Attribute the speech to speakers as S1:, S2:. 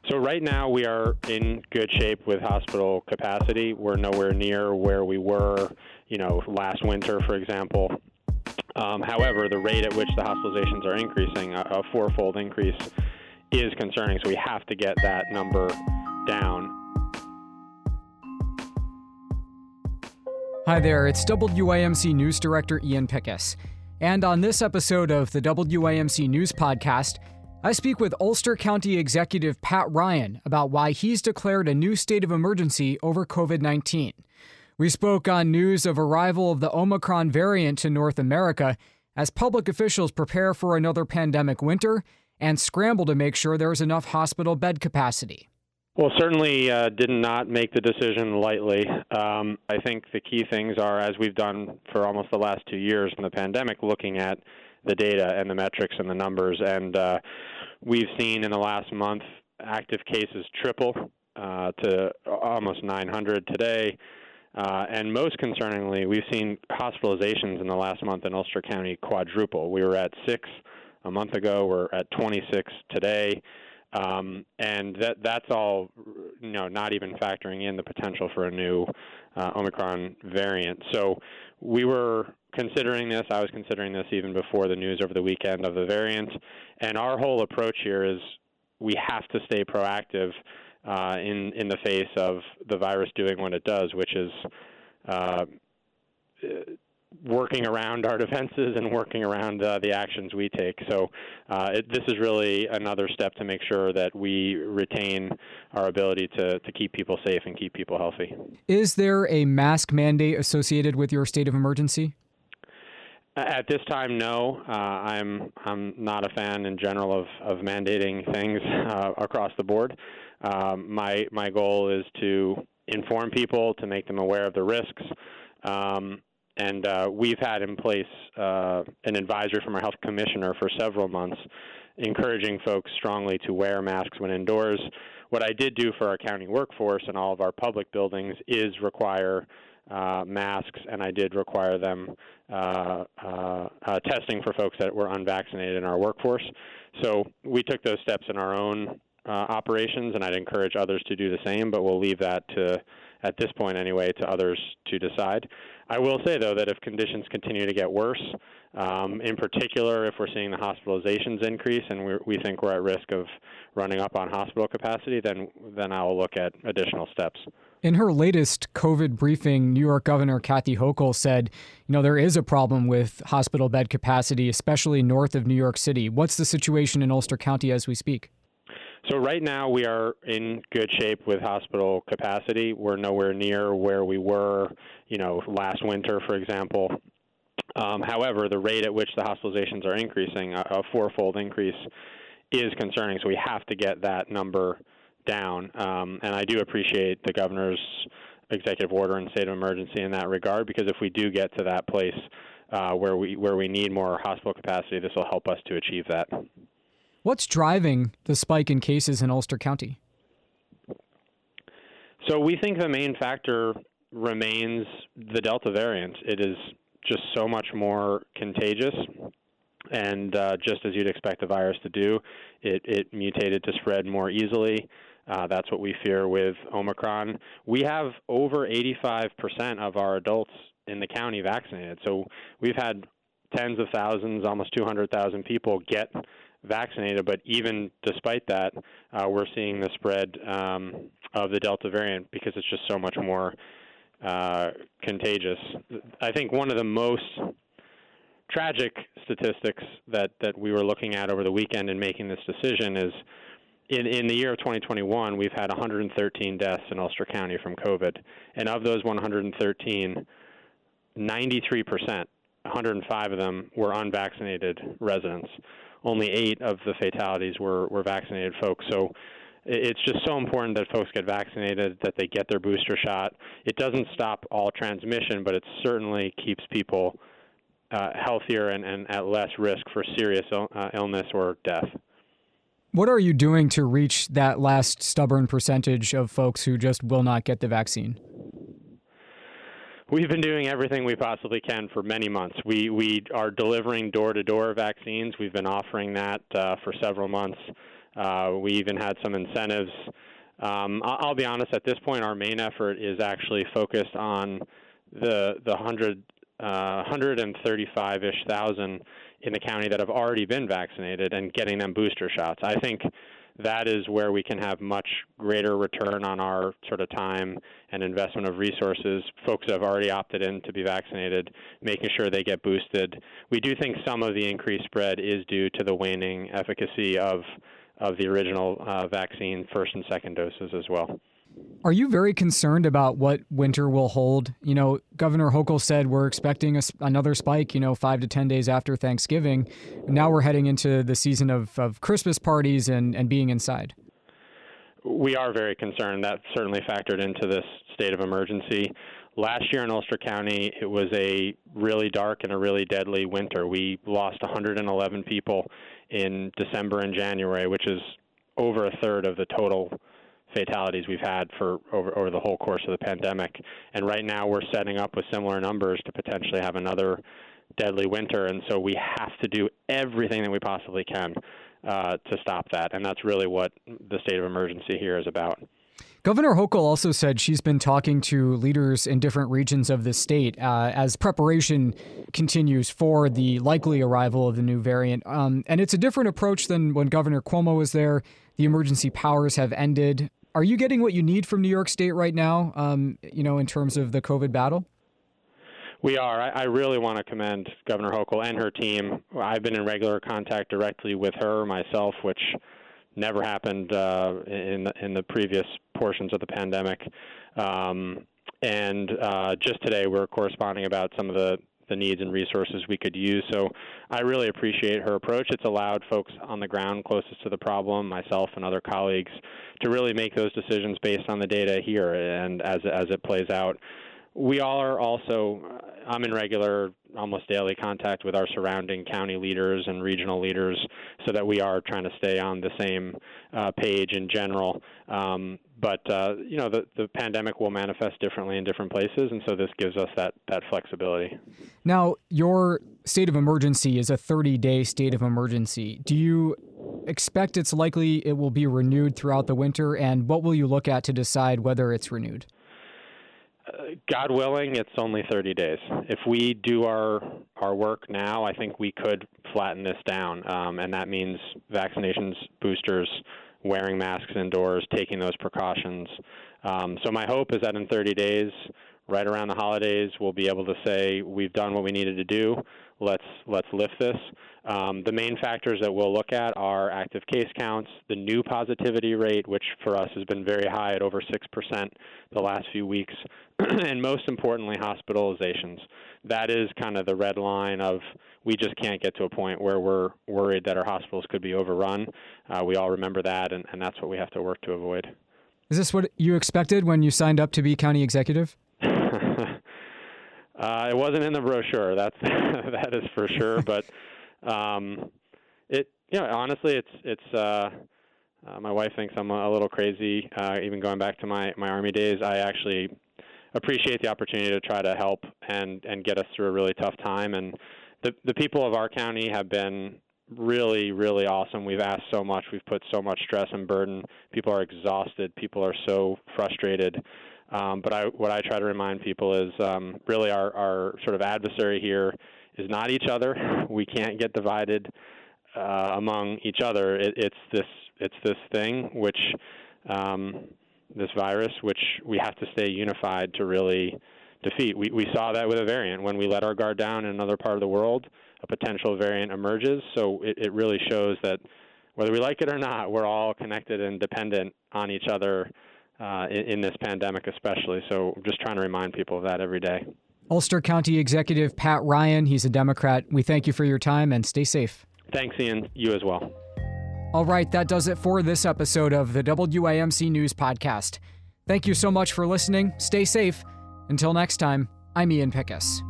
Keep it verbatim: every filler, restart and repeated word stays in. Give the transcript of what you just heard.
S1: So right now we are in good shape with hospital capacity. We're nowhere near where we were, you know, last winter, for example. Um, however, the rate at which the hospitalizations are increasing, a, a fourfold increase, is concerning. So we have to get that number down.
S2: Hi there, it's W I M C News Director Ian Pickus. And on this episode of the W I M C News Podcast, I speak with Ulster County Executive Pat Ryan about why he's declared a new state of emergency over covid nineteen. We spoke on news of arrival of the Omicron variant to North America as public officials prepare for another pandemic winter and scramble to make sure there's enough hospital bed capacity.
S1: Well, certainly uh, did not make the decision lightly. Um, I think the key things are, as we've done for almost the last two years in the pandemic, looking at the data and the metrics and the numbers. And uh, we've seen in the last month active cases triple uh, to almost nine hundred today. Uh, and most concerningly, we've seen hospitalizations in the last month in Ulster County quadruple. We were at six a month ago. We're at twenty-six today. Um, and that that's all, you know, not even factoring in the potential for a new uh, Omicron variant. So we were considering this. I was considering this even before the news over the weekend of the variant. And our whole approach here is we have to stay proactive uh, in, in the face of the virus doing what it does, which is uh, working around our defenses and working around uh, the actions we take. So uh, it, this is really another step to make sure that we retain our ability to, to keep people safe and keep people healthy.
S2: Is there a mask mandate associated with your state of emergency?
S1: At this time, no. Uh, I'm I'm not a fan in general of, of mandating things uh, across the board. Um, my my goal is to inform people, to make them aware of the risks. Um, And uh, we've had in place uh, an advisory from our health commissioner for several months, encouraging folks strongly to wear masks when indoors. What I did do for our county workforce and all of our public buildings is require uh, masks, and I did require them uh, uh, uh, testing for folks that were unvaccinated in our workforce. So we took those steps in our own uh, operations, and I'd encourage others to do the same, but we'll leave that to, at this point anyway, to others to decide. I will say, though, that if conditions continue to get worse, um, in particular if we're seeing the hospitalizations increase and we're, we think we're at risk of running up on hospital capacity, then then I will look at additional steps.
S2: In her latest COVID briefing, New York Governor Kathy Hochul said, you know, there is a problem with hospital bed capacity, especially north of New York City. What's the situation in Ulster County as we speak?
S1: So right now we are in good shape with hospital capacity. We're nowhere near where we were, you know, last winter, for example. Um, however, the rate at which the hospitalizations are increasing, a, a fourfold increase, is concerning. So we have to get that number down. Um, and I do appreciate the governor's executive order and state of emergency in that regard, because if we do get to that place uh, where we where we need more hospital capacity, this will help us to achieve that.
S2: What's driving the spike in cases in Ulster County?
S1: So we think the main factor remains the Delta variant. It is just so much more contagious, and uh, just as you'd expect the virus to do, it, it mutated to spread more easily. Uh, that's what we fear with Omicron. We have over eighty-five percent of our adults in the county vaccinated. So we've had tens of thousands, almost two hundred thousand people get vaccinated, but even despite that, uh, we're seeing the spread um, of the Delta variant because it's just so much more uh, contagious. I think one of the most tragic statistics that, that we were looking at over the weekend in making this decision is in, in the year of twenty twenty-one, we've had one hundred thirteen deaths in Ulster County from COVID, and of those one hundred thirteen, ninety-three percent, one hundred five of them were unvaccinated residents. Only eight of the fatalities were, were vaccinated folks. So it's just so important that folks get vaccinated, that they get their booster shot. It doesn't stop all transmission, but it certainly keeps people uh, healthier and, and at less risk for serious il- uh, illness or death.
S2: What are you doing to reach that last stubborn percentage of folks who just will not get the vaccine?
S1: We've been doing everything we possibly can for many months. We we are delivering door-to-door vaccines. We've been offering that uh, for several months. Uh, we even had some incentives. Um, I'll be honest, at this point, our main effort is actually focused on the the one hundred, uh, one hundred thirty-five-ish thousand in the county that have already been vaccinated and getting them booster shots. I think that is where we can have much greater return on our sort of time and investment of resources. Folks that have already opted in to be vaccinated, making sure they get boosted. We do think some of the increased spread is due to the waning efficacy of of the original uh, vaccine, first and second doses as well.
S2: Are you very concerned about what winter will hold? You know, Governor Hochul said we're expecting a, another spike, you know, five to ten days after Thanksgiving. Now we're heading into the season of, of Christmas parties and, and being inside.
S1: We are very concerned. That certainly factored into this state of emergency. Last year in Ulster County, it was a really dark and a really deadly winter. We lost one hundred eleven people in December and January, which is over a third of the total fatalities we've had for over, over the whole course of the pandemic. And right now we're setting up with similar numbers to potentially have another deadly winter. And so we have to do everything that we possibly can uh, to stop that. And that's really what the state of emergency here is about.
S2: Governor Hochul also said she's been talking to leaders in different regions of the state uh, as preparation continues for the likely arrival of the new variant. Um, and it's a different approach than when Governor Cuomo was there. The emergency powers have ended. Are you getting what you need from New York State right now, um, you know, in terms of the COVID battle?
S1: We are. I, I really want to commend Governor Hochul and her team. I've been in regular contact directly with her, myself, which never happened uh, in, in the previous portions of the pandemic. Um, and uh, just today we're corresponding about some of the, the needs and resources we could use. So I really appreciate her approach. It's allowed folks on the ground closest to the problem, myself and other colleagues, to really make those decisions based on the data here and as, as it plays out. We all are also, I'm in regular, almost daily contact with our surrounding county leaders and regional leaders so that we are trying to stay on the same uh, page in general. Um, but, uh, you know, the, the pandemic will manifest differently in different places, and so this gives us that, that flexibility.
S2: Now, your state of emergency is a thirty-day state of emergency. Do you expect it's likely it will be renewed throughout the winter, and what will you look at to decide whether it's renewed?
S1: God willing, it's only thirty days. If we do our our work now, I think we could flatten this down, um, and that means vaccinations, boosters, wearing masks indoors, taking those precautions. Um, so my hope is that in thirty days, right around the holidays, we'll be able to say we've done what we needed to do. Let's let's lift this. Um, the main factors that we'll look at are active case counts, the new positivity rate, which for us has been very high at over six percent the last few weeks, and most importantly, hospitalizations. That is kind of the red line of we just can't get to a point where we're worried that our hospitals could be overrun. Uh, we all remember that, and, and that's what we have to work to avoid.
S2: Is this what you expected when you signed up to be county executive?
S1: Uh, it wasn't in the brochure. That's that is for sure. But um, it, you know, honestly, it's it's. Uh, uh, my wife thinks I'm a little crazy. Uh, even going back to my, my Army days, I actually appreciate the opportunity to try to help and, and get us through a really tough time. And the the people of our county have been really, really awesome. We've asked so much. We've put so much stress and burden. People are exhausted. People are so frustrated. Um, but I, what I try to remind people is um, really our, our sort of adversary here is not each other. We can't get divided uh, among each other. It, it's this it's this thing, which um, this virus, which we have to stay unified to really defeat. We, we saw that with a variant. When we let our guard down in another part of the world, a potential variant emerges. So it, it really shows that whether we like it or not, we're all connected and dependent on each other. Uh, in, in this pandemic especially. So I'm just trying to remind people of that every day.
S2: Ulster County Executive Pat Ryan, he's a Democrat. We thank you for your time and stay safe.
S1: Thanks, Ian. You as well.
S2: All right, that does it for this episode of the W A M C News Podcast. Thank you so much for listening. Stay safe. Until next time, I'm Ian Pickus.